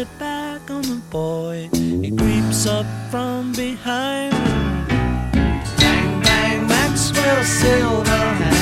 it back on the boy. He creeps up from behind. Bang, bang, Maxwell Silverhand.